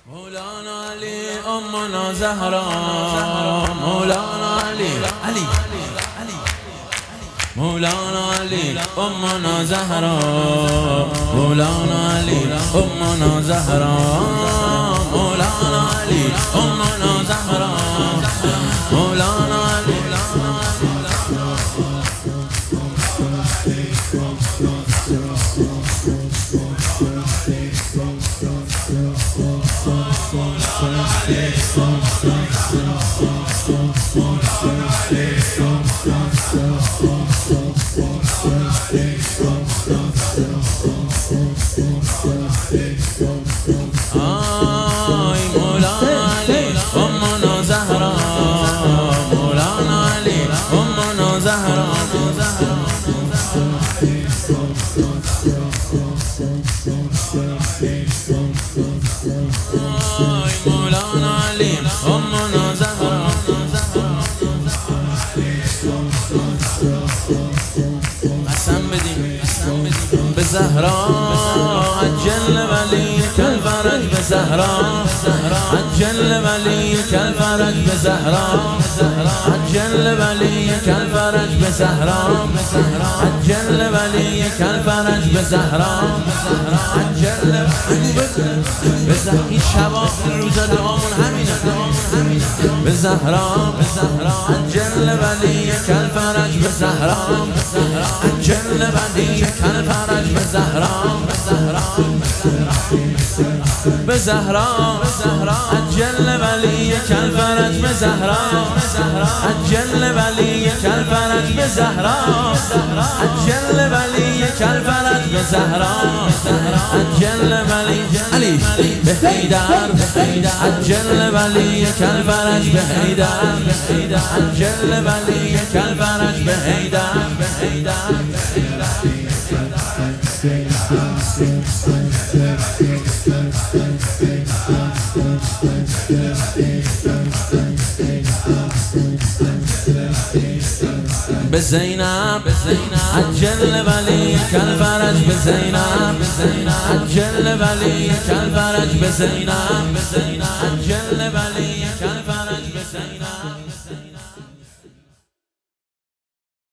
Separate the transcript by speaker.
Speaker 1: مولانا علی امنا زهرا، مولانا علی مولانا علی امنا زهرا، مولانا علی امنا زهرا، مولانا علی امنا زهرا، مولانا علی آی مولانا علی امنا زهرا، مولانا علی امنا زهرا، آی مولانا علی امنا زهرا. قسم بدیم به زهرا، عجل ولی کل فرج به زهرا، عجل ولی کل فرج به زهرا، عجل ولی کل فرج به زهرا، عجل ولی کل فرج به زهرا، عجل به زهرا. این شبا روزا دعامون همینه، به زهرا عجل ولی کل فرج به زهرا، عجل ولی کل فرج به زهرا، به زهرا عجل ولی کل فرج به زهرا، عجل ولی کل فرج به زهرا، عجل ولی کل فرج به زهرا، عجل ولی علی به حیدر، عجل ولی کل فرج به حیدر، عجل ولی کل فرج به حیدر. به زینب عجل ولی کل فرج به زینب، عجل ولی کل فرج به زینب، عجل ولی کل فرج به زینب.